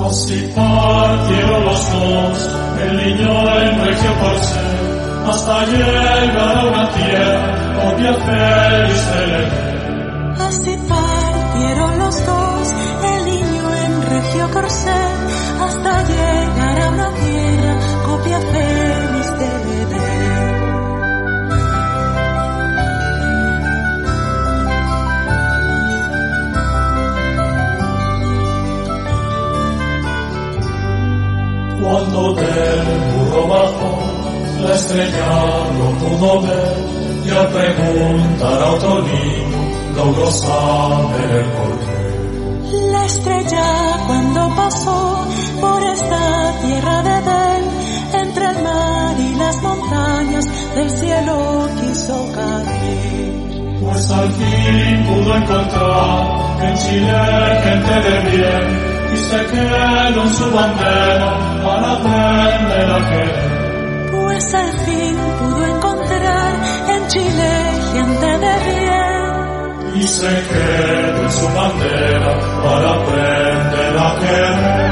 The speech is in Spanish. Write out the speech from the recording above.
Así partieron los dos, el niño en regio corsé, hasta llegar a una tierra, obvia feliz de Belén. Así partieron los dos, el niño en regio corsé, hasta llegar a una tierra, copia feliz de Belén. Cuando del burro bajó, la estrella lo pudo ver, y al preguntar a otro niño, logró saber el porqué. La estrella cuando pasó por esta tierra de Edén, entre el mar y las montañas, del cielo quiso caer. Pues al fin pudo encontrar en Chile gente de bien, y se quedó en su bandera para aprender a querer. Pues al fin pudo encontrar en Chile gente de bien, y se quedó en su bandera para aprender a querer.